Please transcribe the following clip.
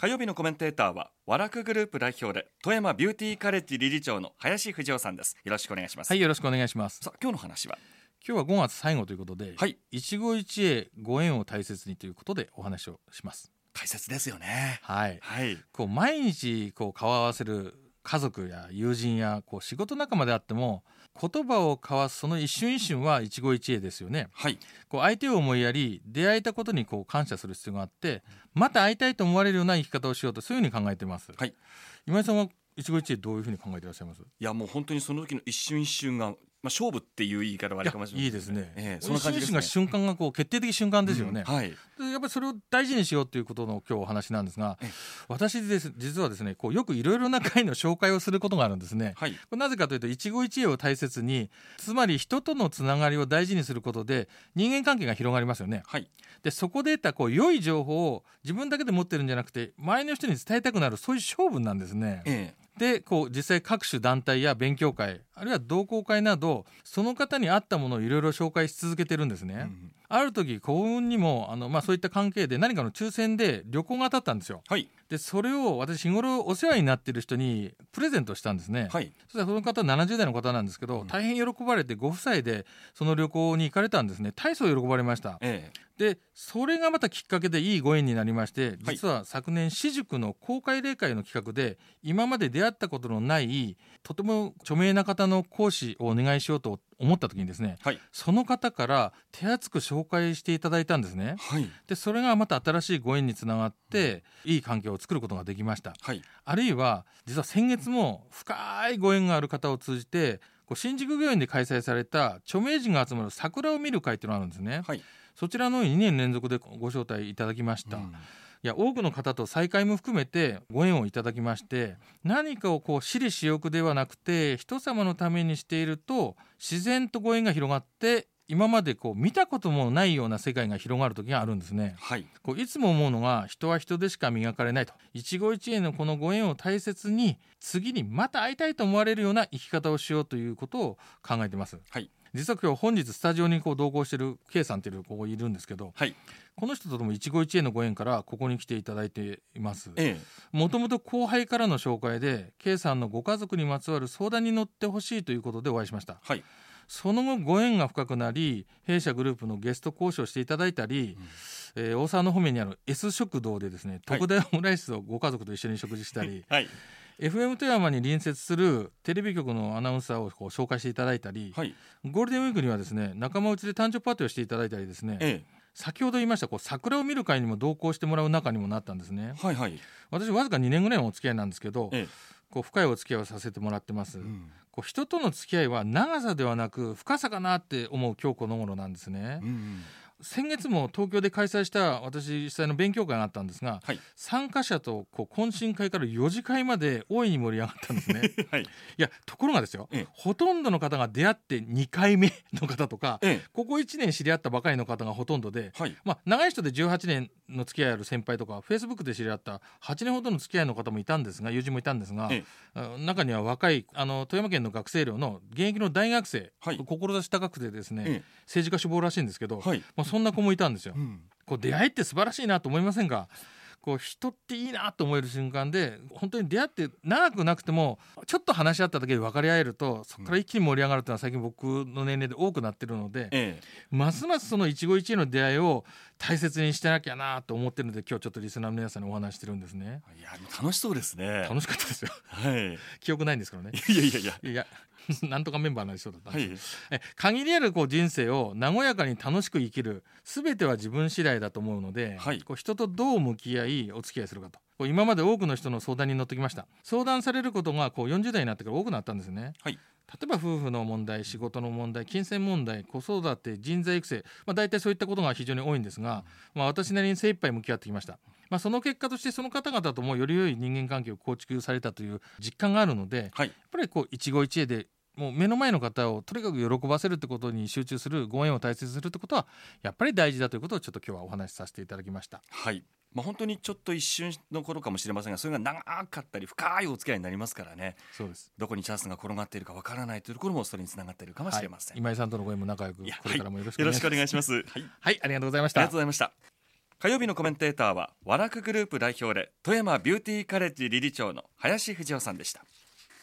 火曜日のコメンテーターは和楽グループ代表で富山ビューティーカレッジ理事長の林藤夫さんです。よろしくお願いします。 はい、よろしくお願いします。 さあ今日の話は今日は5月最後ということで、 はい、 一期一会ご縁を大切にということでお話をします。 大切ですよね。 はい、 はい、 毎日顔を合わせる家族や友人や仕事仲間であっても言葉を交わすその一瞬一瞬は一期一会ですよね。 はい、 相手を思いやり出会えたことに感謝する必要があって、また会いたいと思われるような生き方をしようと、そういうふうに考えています。 はい、 今井さんは一期一会どういうふうに考えていらっしゃいます？ いやもう本当にその時の一瞬一瞬が、勝負っていう言い方はあれかもしれない。 いいですね、 その感じですね。 一瞬一瞬が瞬間が決定的瞬間ですよね。 はい、 でやっぱりそれを大事にしようということの今日お話なんですが、私実はですねよくいろいろな会の紹介をすることがあるんですね。 はい、 なぜかというと一期一会を大切に、つまり人とのつながりを大事にすることで人間関係が広がりますよね。 はい、 でそこで得た良い情報を自分だけで持ってるんじゃなくて周りの人に伝えたくなる、そういう勝負なんですね。で実際各種団体や勉強会あるいは同好会などその方に合ったものをいろいろ紹介し続けてるんですね。ある時幸運にもそういった関係で何かの抽選で旅行が当たったんですよ。 はい、 でそれを私日頃お世話になっている人にプレゼントしたんですね。はい、そしたらその方70代の方なんですけど、大変喜ばれてご夫妻でその旅行に行かれたんですね。大層喜ばれました。でそれがまたきっかけでいいご縁になりまして、実は昨年私塾の公開例会の企画で今まで出会ったことのないとても著名な方の講師をお願いしようと思った時にですね、その方から手厚く紹介していただいたんですね。でそれがまた新しいご縁につながっていい関係を作ることができました。あるいは実は先月も深いご縁がある方を通じて新宿御苑で開催された著名人が集まる桜を見る会というのがあるんですね。そちらの2年連続でご招待いただきました。いや多くの方と再会も含めてご縁をいただきまして、何かを私利私欲ではなくて人様のためにしていると自然とご縁が広がって、今まで見たこともないような世界が広がる時があるんですね。いつも思うのが、人は人でしか磨かれないと。一期一会のこのご縁を大切に、次にまた会いたいと思われるような生き方をしようということを考えています。実は今日本日スタジオに同行している K さんという子がいるんですけど、この人とも一期一会のご縁からここに来ていただいています。もともと後輩からの紹介で K さんのご家族にまつわる相談に乗ってほしいということでお会いしました。その後ご縁が深くなり、弊社グループのゲスト講師をしていただいたり、大沢の方面にある S 食堂でですね、特大オムライスをご家族と一緒に食事したり、FM 富山に隣接するテレビ局のアナウンサーを紹介していただいたり、ゴールデンウィークにはですね仲間内で誕生日パーティーをしていただいたりですね、先ほど言いました桜を見る会にも同行してもらう仲にもなったんですね。私わずか2年ぐらいのお付き合いなんですけど、深いお付き合いをさせてもらってます。人との付き合いは長さではなく深さかなって思う今日この頃なんですね。先月も東京で開催した私主催の勉強会があったんですが、参加者と懇親会から4次会まで大いに盛り上がったんですね。いやところがですよ、ほとんどの方が出会って2回目の方とか、ここ1年知り合ったばかりの方がほとんどで、長い人で18年の付き合いある先輩とか Facebook で知り合った8年ほどの付き合いの方もいたんですが、友人もいたんですが、中には若い富山県の学生寮の現役の大学生、志高くてですね、政治家志望らしいんですけど、そんな子もいたんですよ。出会いって素晴らしいなと思いませんか？人っていいなと思える瞬間で、本当に出会って長くなくてもちょっと話し合っただけで分かり合えると、そこから一気に盛り上がるというのは最近僕の年齢で多くなってるので、ますますその一期一会の出会いを大切にしてなきゃなと思ってるので、今日ちょっとリスナーの皆さんにお話してるんですね。 いや楽しそうですね。 楽しかったですよ。記憶ないんですけどね。いやなんとかメンバーになりそうだったんです。限りある人生を和やかに楽しく生きる、全ては自分次第だと思うので、人とどう向き合いお付き合いするかと、今まで多くの人の相談に乗ってきました。相談されることが40代になってから多くなったんですね。例えば夫婦の問題、仕事の問題、金銭問題、子育て、人材育成、大体そういったことが非常に多いんですが、私なりに精一杯向き合ってきました。その結果としてその方々ともより良い人間関係を構築されたという実感があるので、やっぱり一期一会でもう目の前の方をとにかく喜ばせるってことに集中する、ご縁を大切にするってことはやっぱり大事だということをちょっと今日はお話しさせていただきました。 本当にちょっと一瞬の頃かもしれませんが、それが長かったり深いお付き合いになりますからね。 そうです。 どこにチャンスが転がっているかわからないというところもそれにつながっているかもしれません。 今井さんとのご縁も仲良くこれからもよろしくお願いします。 ありがとうございました。 ありがとうございました。 火曜日のコメンテーターは和楽グループ代表で富山ビューティーカレッジ理事長の林藤夫さんでした。